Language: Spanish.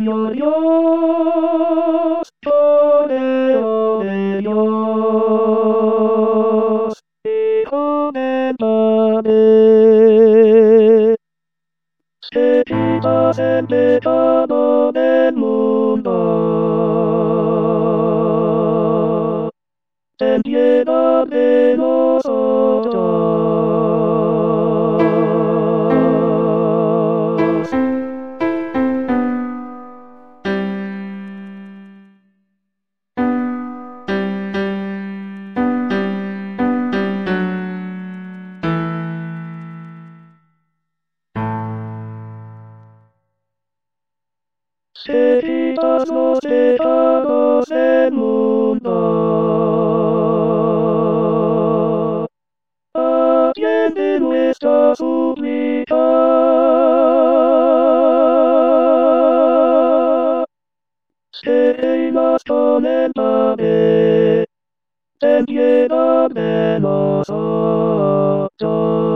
Señor Dios, Cordero de Dios, Hijo del Padre, que quitas el pecado del mundo, ten piedad de nosotros. Que quitas los pecados del mundo, atiende nuestra súplica. Que reinas con el Padre, ten piedad de nosotros.